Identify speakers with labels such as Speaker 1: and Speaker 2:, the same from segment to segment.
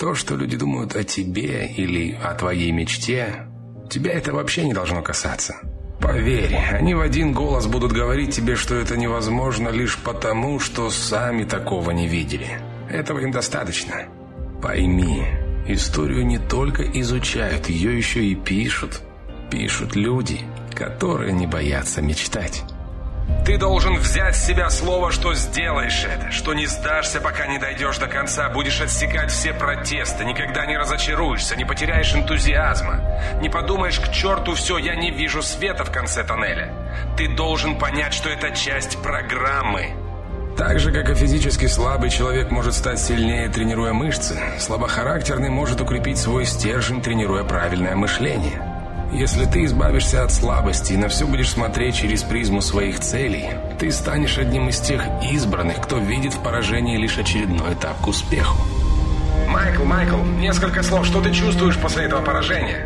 Speaker 1: То, что люди думают о тебе или о твоей мечте, тебя это вообще не должно касаться. Поверь, они в один голос будут говорить тебе, что это невозможно лишь потому, что сами такого не видели. Этого им достаточно. Пойми, историю не только изучают, ее еще и пишут. Пишут люди, которые не боятся мечтать. Ты должен взять с себя слово, что сделаешь это, что не сдашься, пока не дойдешь до конца, будешь отсекать все протесты, никогда не разочаруешься, не потеряешь энтузиазма, не подумаешь: к черту все, я не вижу света в конце тоннеля. Ты должен понять, что это часть программы. Так же, как и физически слабый человек может стать сильнее, тренируя мышцы, слабохарактерный может укрепить свой стержень, тренируя правильное мышление. Если ты избавишься от слабости и на все будешь смотреть через призму своих целей, ты станешь одним из тех избранных, кто видит в поражении лишь очередной этап к успеху. Майкл, несколько слов. Что ты чувствуешь после этого поражения?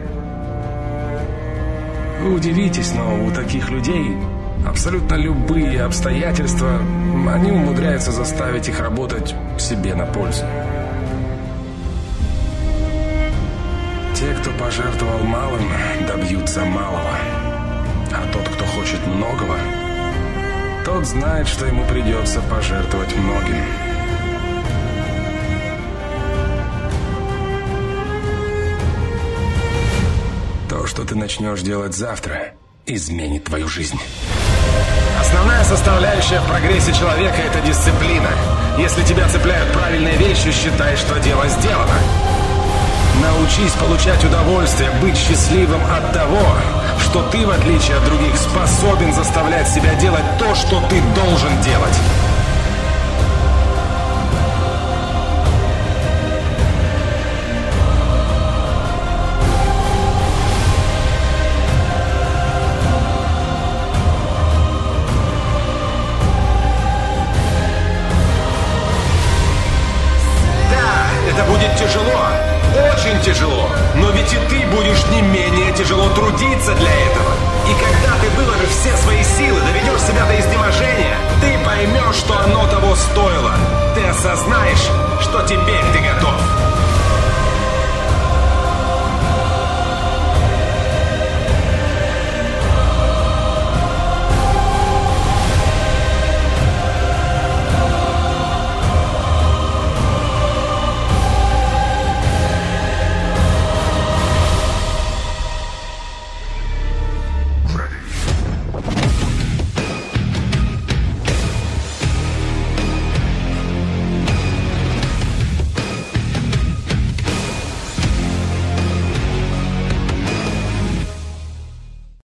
Speaker 1: Вы удивитесь, но у таких людей абсолютно любые обстоятельства, они умудряются заставить их работать себе на пользу. Те, кто пожертвовал малым, добьются малого. А тот, кто хочет многого, тот знает, что ему придется пожертвовать многим. То, что ты начнешь делать завтра, изменит твою жизнь. Основная составляющая в прогрессе человека – это дисциплина. Если тебя цепляют правильные вещи, считай, что дело сделано. Научись получать удовольствие, быть счастливым от того, что ты, в отличие от других, способен заставлять себя делать то, что ты должен делать. Да, это будет тяжело. Очень тяжело, но ведь и ты будешь не менее тяжело трудиться для этого. И когда ты выложишь все свои силы, доведешь себя до изнеможения, ты поймешь, что оно того стоило. Ты осознаешь, что теперь ты готов.